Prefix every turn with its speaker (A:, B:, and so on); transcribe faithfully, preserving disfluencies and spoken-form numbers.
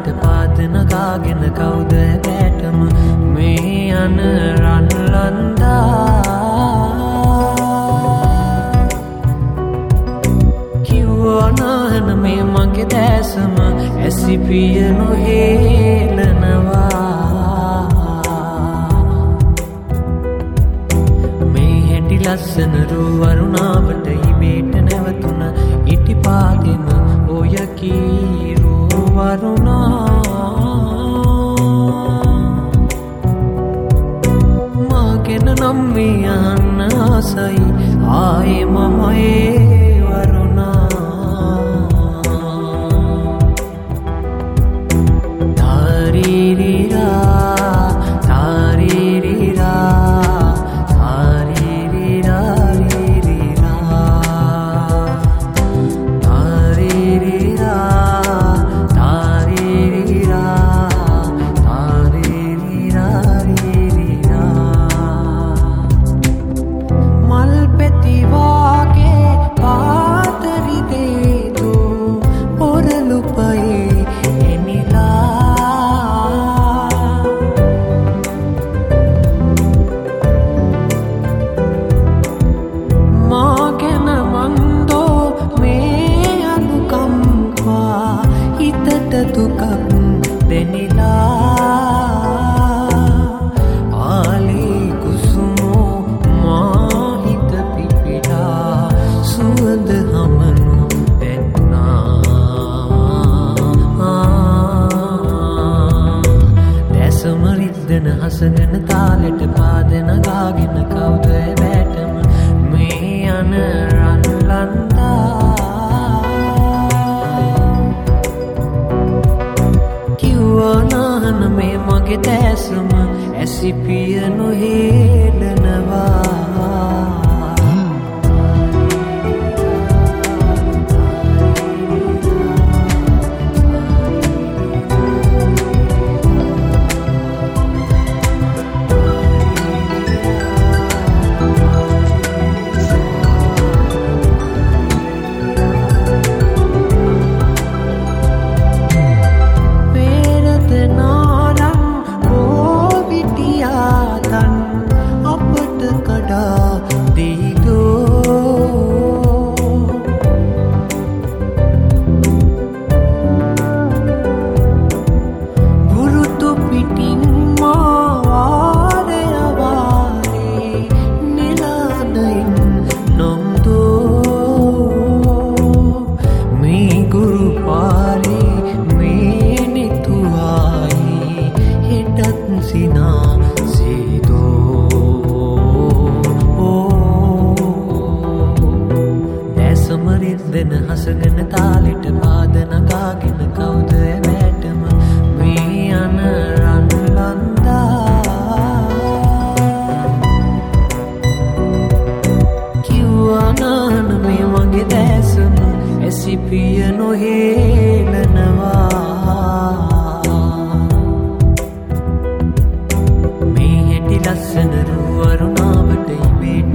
A: තාලෙට පාද නගාගෙන කවුද ඇටම මේ යන රන් ලන්දා කිව්වා නාන මේ මගේ දැසම ඇසිපිය නොහෙලනවා මේ හැටි ලස්සන රුවරුණාවට ඉබේට නැවතුන ඉටි පාදෙම ඔය කීරෝ වරුණා මාගෙන නම් මේ යන්න ආසයි ආයේ මම ඒ වරුණා තාරීරිරා තාරීරිරා තාරීරිරා හසගෙන තාලෙට පාද නගාගෙන කවුද වැටම මේ යන රන් ලන්දා කිව්වා නාන මේ මගේ දැසම ඇසිපිය නොහෙලනවා හසගෙන තාලෙට පාද නගාගෙන කවුද වැටම මේ යන රන් ලන්දා කිව්වා නාන මේ මගේ දැසම ඇසිපිය නොහෙලනවා මේ හැටි ලස්සන රුවරුණාවට ඉබේට